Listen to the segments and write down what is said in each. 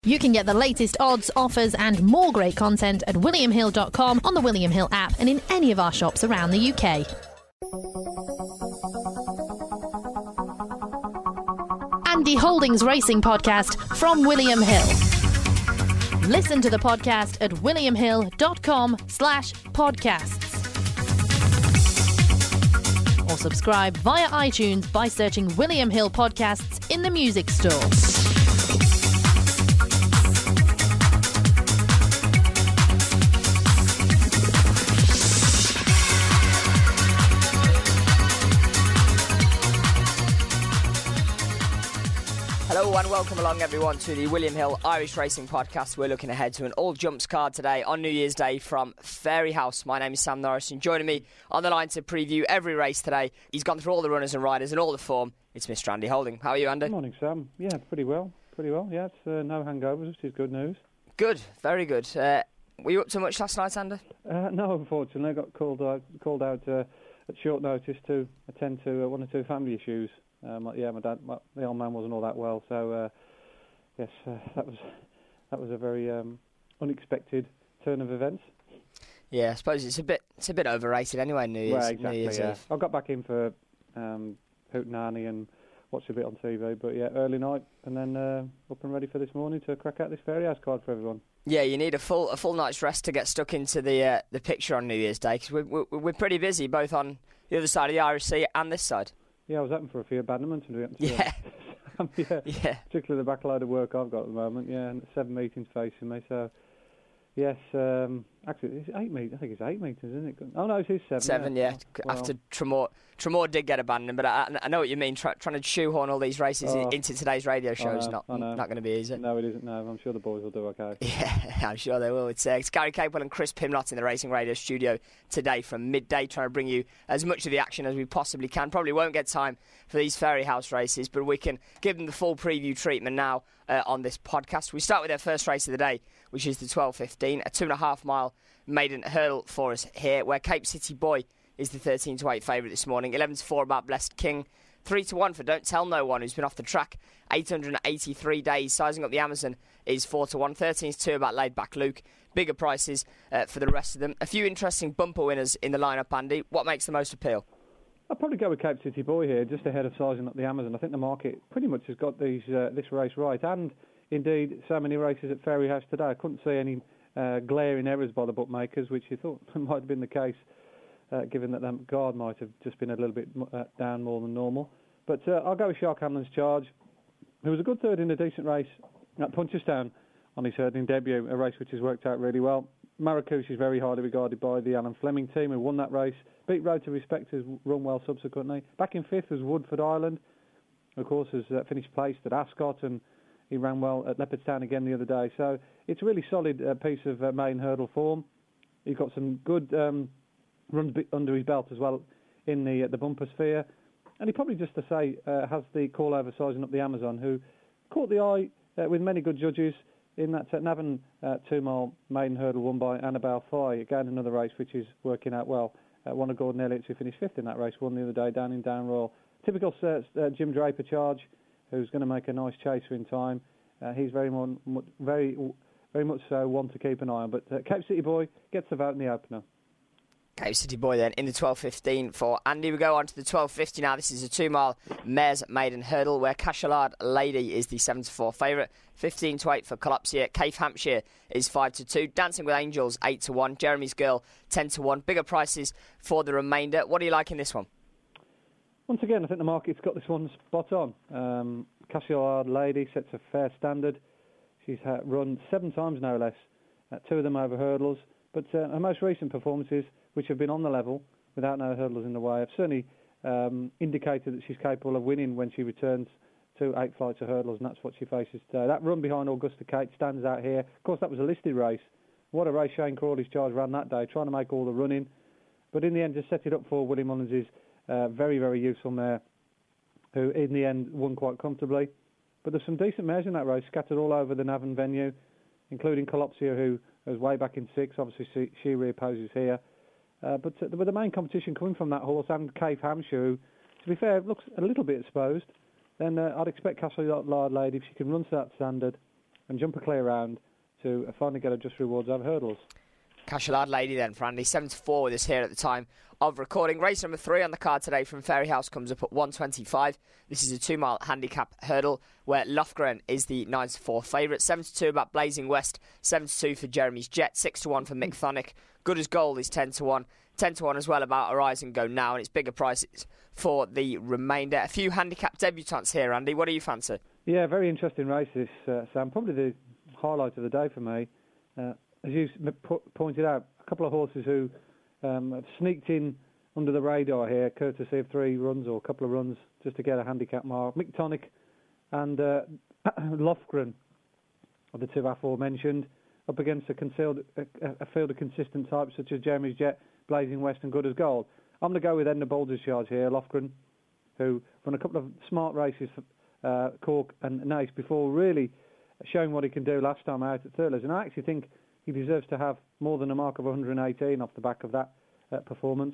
You can get the latest odds, offers and more great content at williamhill.com, on the William Hill app and in any of our shops around the UK. Andy Holdings Racing Podcast from William Hill. Listen to the podcast at williamhill.com/podcasts. Or subscribe via iTunes by searching William Hill Podcasts in the music store. Hello and welcome along everyone to the William Hill Irish Racing Podcast. We're looking ahead to an all-jumps card today on New Year's Day from Fairyhouse. My name is Sam Norris and joining me on the line to preview every race today, he's gone through all the runners and riders and all the form, it's Mr. Andy Holding. How are you, Andy? Good morning, Sam. Yeah, pretty well. Yeah, it's no hangovers, which is good news. Good, very good. Were you up to much last night, Andy? No, unfortunately. I got called out at short notice to attend to one or two family issues. My dad, the old man wasn't all that well, so yes, that was a very unexpected turn of events. Yeah, I suppose it's a bit overrated anyway. New Year's. Well, exactly. New Year's yeah. Eve. I got back in for Hootenanny and watched a bit on TV, but yeah, early night, and then up and ready for this morning to crack out this Fairyhouse card for everyone. Yeah, you need a full night's rest to get stuck into the picture on New Year's Day, because we're pretty busy both on the other side of the Irish Sea and this side. Yeah, I was hoping for a few badminton. Yeah. Yeah, particularly the backload of work I've got at the moment. Yeah, and 7 meetings facing me. So, yes, actually, it's 8 meetings. I think it's 8 meetings, isn't it? Oh no, it is 7. 7, yeah. Well. After Tremor did get abandoned, but I know what you mean. Trying to shoehorn all these races into today's radio show is not going to be easy. No, it isn't. No, I'm sure the boys will do okay. Yeah, I'm sure they will. It's Gary Capewell and Chris Pimlott in the Racing Radio studio today from midday, trying to bring you as much of the action as we possibly can. Probably won't get time for these Fairyhouse races, but we can give them the full preview treatment now on this podcast. We start with their first race of the day, which is the 12:15, a 2.5 mile maiden hurdle for us here, where Cape City Boy is the 13-8 favourite this morning. 11-4 about Blessed King. 3-1 for Don't Tell No One, who's been off the track 883 days. Sizing up the Amazon is 4-1. 13-2 about Laid Back Luke. Bigger prices for the rest of them. A few interesting bumper winners in the lineup, Andy. What makes the most appeal? I'll probably go with Cape City Boy here, just ahead of Sizing Up the Amazon. I think the market pretty much has got this race right, and indeed so many races at Fairyhouse today. I couldn't see any glaring errors by the bookmakers, which you thought might have been the case, given that the guard might have just been a little bit down more than normal. But I'll go with Shark Hamlin's Charge, who was a good third in a decent race at Punchestown on his hurdling debut, a race which has worked out really well. Marrakesh is very highly regarded by the Alan Fleming team, who won that race. Beat Road to Respect, has run well subsequently. Back in fifth was Woodford Island, of course, has finished placed at Ascot, and he ran well at Leopardstown again the other day. So it's a really solid piece of main hurdle form. He's got some good runs under his belt as well in the bumper sphere. And he probably, just to say, has the call over Sizing Up the Amazon, who caught the eye with many good judges in that Navan 2 mile maiden hurdle won by Annabelle Foy. Again, another race which is working out well. One of Gordon Elliott's, who finished fifth in that race, won the other day down in Down Royal. Typical Jim Draper Charge, who's going to make a nice chaser in time. He's very much so one to keep an eye on. But Cape City Boy gets the vote in the opener. Cape City Boy then in the 12:15 for Andy. We go on to the 12:50 now. This is a 2 mile mares maiden hurdle, where Cachalard Lady is the 7-4 favourite. 15-8 for Colopsia. Cave Hampshire is 5-2. Dancing with Angels 8-1. Jeremy's Girl 10-1. Bigger prices for the remainder. What do you like in this one? Once again, I think the market's got this one spot on. Cachalard Lady sets a fair standard. She's run 7 times, no less. 2 of them over hurdles. But her most recent performances, which have been on the level without no hurdles in the way, have certainly indicated that she's capable of winning when she returns to 8 flights of hurdles, and that's what she faces today. That run behind Augusta Kate stands out here. Of course, that was a listed race. What a race Shane Crawley's Charge ran that day, trying to make all the running. But in the end, just set it up for Willie Mullins' very, very useful mare, who in the end won quite comfortably. But there's some decent mares in that race, scattered all over the Navan venue, including Colopsia, who was way back in 6. Obviously, she reopposes here. But with the main competition coming from that horse and Cave Hampshire, who, to be fair, looks a little bit exposed, then I'd expect Cachalard Lady, if she can run to that standard, and jump a clear round to finally get a Just Rewards over hurdles. Cashel Lady then for Andy, 7-4 with us here at the time of recording. Race number 3 on the card today from Fairyhouse comes up at 1:25. This is a 2-mile handicap hurdle where Loughgren is the 9-4 favourite. 7-2 about Blazing West, 7-2 for Jeremy's Jet, 6-1 for Mick Thonic. Good as Gold is 10-1. 10-1 as well about Horizon Go Now, and it's bigger prices for the remainder. A few handicap debutants here, Andy. What do you fancy? Yeah, very interesting race this, Sam. Probably the highlight of the day for me. As you pointed out, a couple of horses who have sneaked in under the radar here, courtesy of 3 runs or a couple of runs just to get a handicap mark. Mick Thonic and Loughgren are the 2 aforementioned, up against a field of consistent types such as Jeremy's Jet, Blazing West and Good as Gold. I'm going to go with Edna Boulder's charge here, Loughgren, who run a couple of smart races for Cork and Naas before really showing what he can do last time out at Thurles. And I actually think he deserves to have more than a mark of 118 off the back of that performance.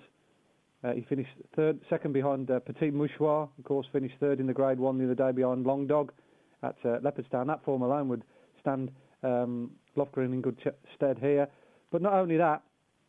He finished second behind Petit Mouchoir, of course, finished third in the Grade 1 the other day behind Long Dog at Leopardstown. That form alone would stand Loughgren in good stead here. But not only that,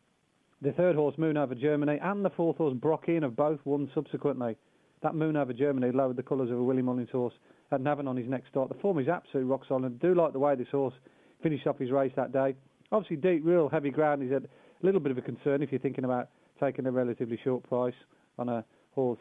the 3rd horse, Moon Over Germany, and the 4th horse, Brockine, have both won subsequently. That Moon Over Germany lowered the colours of a Willie Mullins horse at Navan on his next start. The form is absolutely rock solid. I do like the way this horse finished off his race that day. Obviously, deep, real heavy ground is a little bit of a concern if you're thinking about taking a relatively short price on a horse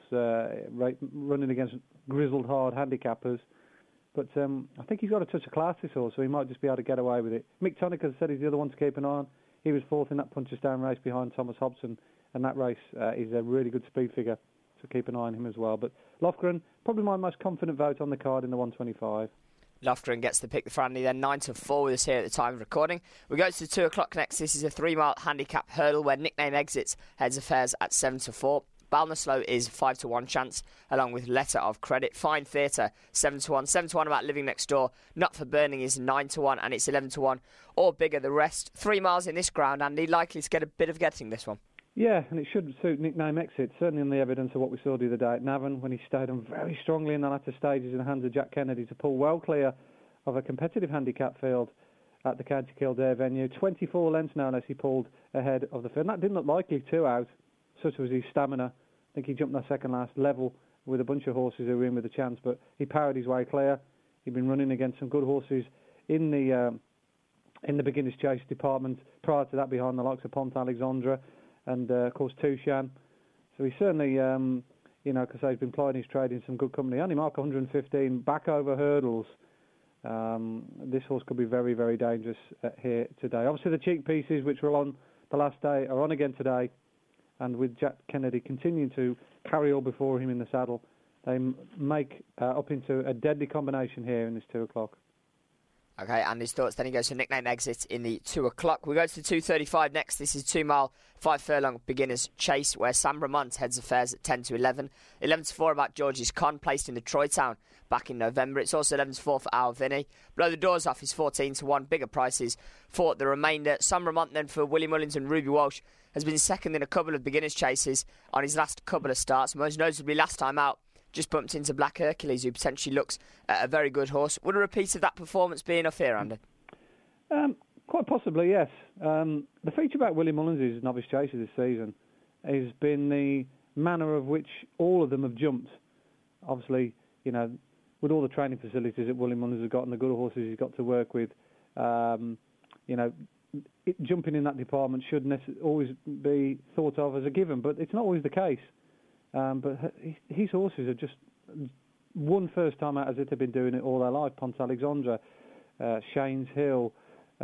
running against grizzled hard handicappers. But I think he's got a touch of class, this horse, so he might just be able to get away with it. Mick Thonic, as I said, is the other one to keep an eye on. He was 4th in that Punchestown race behind Thomas Hobson, and that race is a really good speed figure, so keep an eye on him as well. But Loughgren, probably my most confident vote on the card in the 125. Loughgren gets the pick for Andy, then 9-4 with us here at the time of recording. We go to the 2 o'clock next. This is a 3-mile handicap hurdle where Nickname Exits heads affairs at 7-4. Balnasloe is 5-1 chance, along with Letter of Credit. Fine Theatre, 7-1. 7-1 about Living Next Door. Not for Burning is 9-1, and it's 11-1 or bigger the rest. 3 miles in this ground, Andy, likely to get a bit of getting this one. Yeah, and it should suit Nickname Exit, certainly on the evidence of what we saw the other day at Navan when he stayed on very strongly in the latter stages in the hands of Jack Kennedy to pull well clear of a competitive handicap field at the County Kildare venue. 24 lengths now as he pulled ahead of the field. And that didn't look likely 2 out, such was his stamina. I think he jumped that second last level with a bunch of horses who were in with a chance, but he powered his way clear. He'd been running against some good horses in the beginners' chase department prior to that behind the likes of Pont Alexandra and, of course, Tushan. So he certainly, because he's been plying his trade in some good company. Only mark 115 back over hurdles. This horse could be very, very dangerous here today. Obviously, the cheek pieces, which were on the last day, are on again today. And with Jack Kennedy continuing to carry all before him in the saddle, they make up into a deadly combination here in this 2 o'clock. Okay, and his thoughts. Then he goes to Nickname Exit in the 2 o'clock. We go to the 2:35 next. This is 2 mile, 5 furlong beginners chase, where Sam Bramont heads affairs at 10-11. 11-4 about George's Con, placed in the Troy Town back in November. It's also 11-4 for Al Vinny. Blow the Doors Off is 14-1. Bigger prices for the remainder. Sam Bramont then for Willie Mullins and Ruby Walsh has been second in a couple of beginners chases on his last couple of starts. Most notably last time out, just bumped into Black Hercules, who potentially looks a very good horse. Would a repeat of that performance be enough here, Andy? Quite possibly, yes. The feature about Willie Mullins' novice chases this season has been the manner of which all of them have jumped. Obviously, with all the training facilities that Willie Mullins has got and the good horses he's got to work with, jumping in that department should always be thought of as a given, but it's not always the case. But his horses have just won first time out as if they've been doing it all their life. Pont Alexandra, Shane's Hill,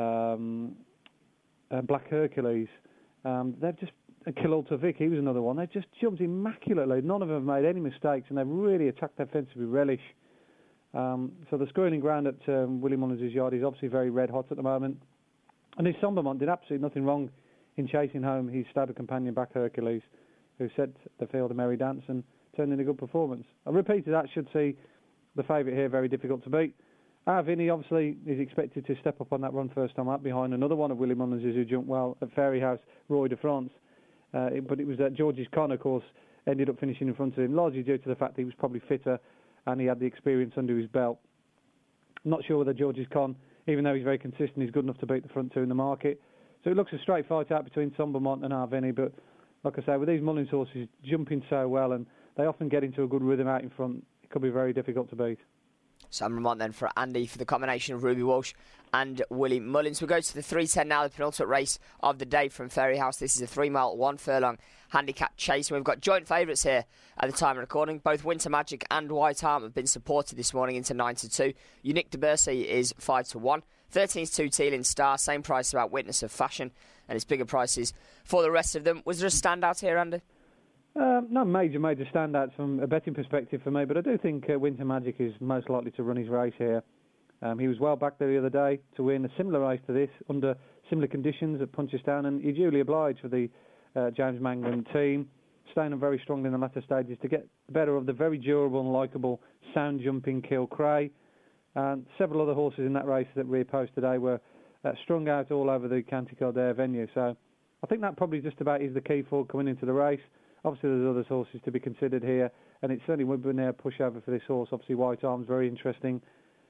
Black Hercules. They've just Kilolta Vic, he was another one. They just jumped immaculately. None of them have made any mistakes, and they've really attacked their fence with relish. So the screening ground at Willie Mullins' yard is obviously very red hot at the moment. And his Sombermont did absolutely nothing wrong in chasing home his stable companion Black Hercules, who set the field a merry dance and turned in a good performance. A repeat of that should see the favourite here very difficult to beat. Vinny obviously is expected to step up on that run first time up behind another one of Willie Mullins who jumped well at Fairyhouse, Roy de France. But it was that George's Con, of course, ended up finishing in front of him, largely due to the fact that he was probably fitter and he had the experience under his belt. I'm not sure whether George's Con even though he's very consistent, he's good enough to beat the front two in the market. So it looks a straight fight out between Sombermont and Arveni, but like I say, with these Mullins horses jumping so well, and they often get into a good rhythm out in front, it could be very difficult to beat. Sombermont then for Andy for the combination of Ruby Walsh and Willie Mullins. We'll go to the 3:10 now, the penultimate race of the day from Fairyhouse. This is a 3 mile, 1 furlong handicap chase. And we've got joint favourites here at the time of recording. Both Winter Magic and White Arm have been supported this morning into 9-2. Unique de Bercy is 5-1. 13's 2 Teeling Star, same price about Witness of Fashion, and it's bigger prices for the rest of them. Was there a standout here, Andy? No major standouts from a betting perspective for me, but I do think Winter Magic is most likely to run his race here. He was well back there the other day to win a similar race to this under similar conditions at Punchestown, and he duly obliged for the James Mangan team, staying up very strongly in the latter stages to get the better of the very durable and likeable sound-jumping Kilcray. And several other horses in that race that reposed today were strung out all over the County Kildare venue. So I think that probably just about is the key for coming into the race. Obviously, there's other horses to be considered here, and it certainly would have been a pushover for this horse. Obviously, White Arm's very interesting,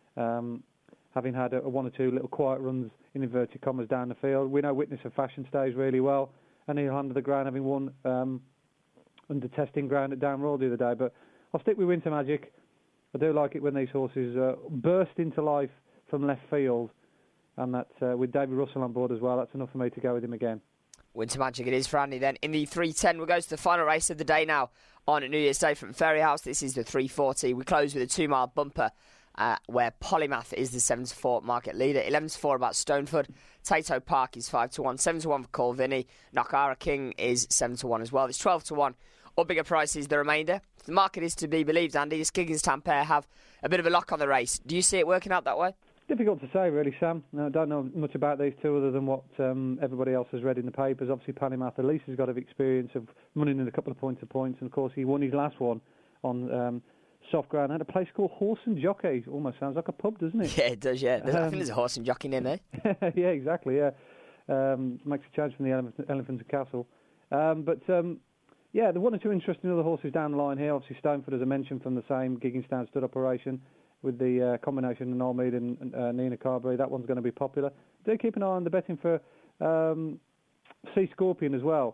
having had a 1 or 2 little quiet runs in inverted commas down the field. We know Witness of Fashion stays really well, and he'll under the ground, having won under testing ground at Down Royal the other day. But I'll stick with Winter Magic. I do like it when these horses burst into life from left field, and that with David Russell on board as well, that's enough for me to go with him again. Winter Magic it is for Andy then. In the 3:10, we'll go to the final race of the day now on New Year's Day from Fairyhouse. This is the 3:40. We close with a 2 mile bumper where Polymath is the 7-4 market leader. 11-4 about Stoneford. Tato Park is 5-1. 7-1 for Colvini. Nakara King is 7-1 as well. It's 12-1. Or bigger prices the remainder. If the market is to be believed, Andy, the Skiggins Tampere have a bit of a lock on the race. Do you see it working out that way? Difficult to say, really, Sam. I don't know much about these two other than what everybody else has read in the papers. Obviously, Polymath at least has got experience of running in a couple of points. And, of course, he won his last one on soft ground at a place called Horse and Jockey. Almost sounds like a pub, doesn't it? Yeah, it does, yeah. I think there's a horse and jockey near me. Yeah, exactly, yeah. Makes a change from the Elephants and Castle. Yeah, there are 1 or 2 interesting other horses down the line here. Obviously, Stoneford, as I mentioned, from the same Gigginstown stud operation with the combination of Noel Mead and Nina Carberry. That one's going to be popular. Do keep an eye on the betting for Sea Scorpion as well.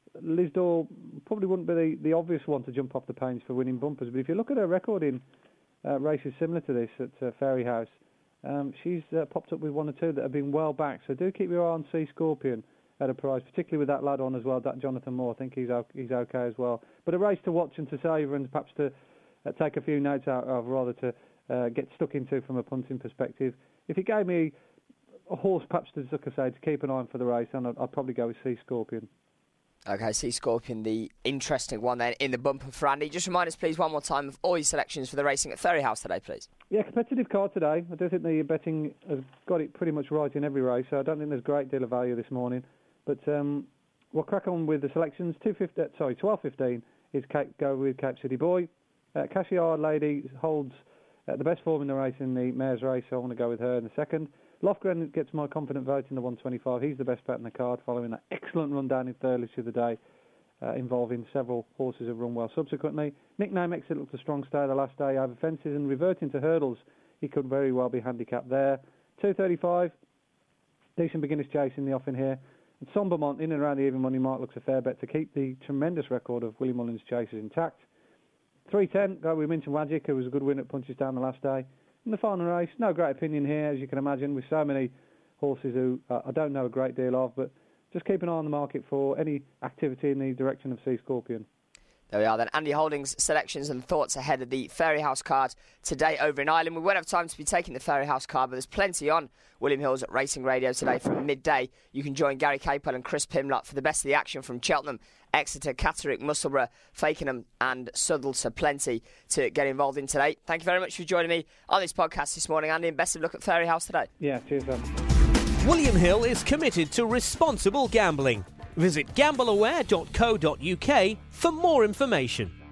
Lisdor probably wouldn't be the obvious one to jump off the pains for winning bumpers, but if you look at her record in races similar to this at Fairyhouse, she's popped up with 1 or 2 that have been well back. So do keep your eye on Sea Scorpion at a price, particularly with that lad on as well, that Jonathan Moore. I think he's okay as well. But a race to watch and to savour, and perhaps to take a few notes out of, rather to get stuck into from a punting perspective. If it gave me a horse, perhaps to, like I say, to keep an eye on for the race, then I'd probably go with Sea Scorpion. Okay, Sea Scorpion, the interesting one then in the bumper for Andy. Just remind us, please, one more time of all your selections for the racing at Fairyhouse today, please. Yeah, competitive card today. I do think the betting has got it pretty much right in every race, so I don't think there's a great deal of value this morning. But we'll crack on with the selections. 12:15 is go with Cape City Boy. Cashiard Lady holds the best form in the race in the mare's race, so I want to go with her in the second. Lofgren gets my confident vote in the 125. He's the best bet in the card, following that excellent run down in Thurles the other day, involving several horses who've run well subsequently. Nickname Exit looked a strong stay the last day over fences, and reverting to hurdles, he could very well be handicapped there. 2:35, decent beginner's chase in the offing here. And Sombermont, in and around the even money mark, looks a fair bet to keep the tremendous record of Willie Mullins' chases intact. 3:10, go with Winter Magic, who was a good win at Punchestown the last day. In the final race, no great opinion here, as you can imagine, with so many horses who I don't know a great deal of, but just keep an eye on the market for any activity in the direction of Sea Scorpion. There we are then, Andy Holding's selections and thoughts ahead of the Fairyhouse card today over in Ireland. We won't have time to be taking the Fairyhouse card, but there's plenty on William Hill's at Racing Radio today from midday. You can join Gary Capel and Chris Pimlott for the best of the action from Cheltenham, Exeter, Catterick, Musselburgh, Fakenham and Southwell. So plenty to get involved in today. Thank you very much for joining me on this podcast this morning, Andy, and best of luck at Fairyhouse today. Yeah, cheers, man. William Hill is committed to responsible gambling. Visit gambleaware.co.uk for more information.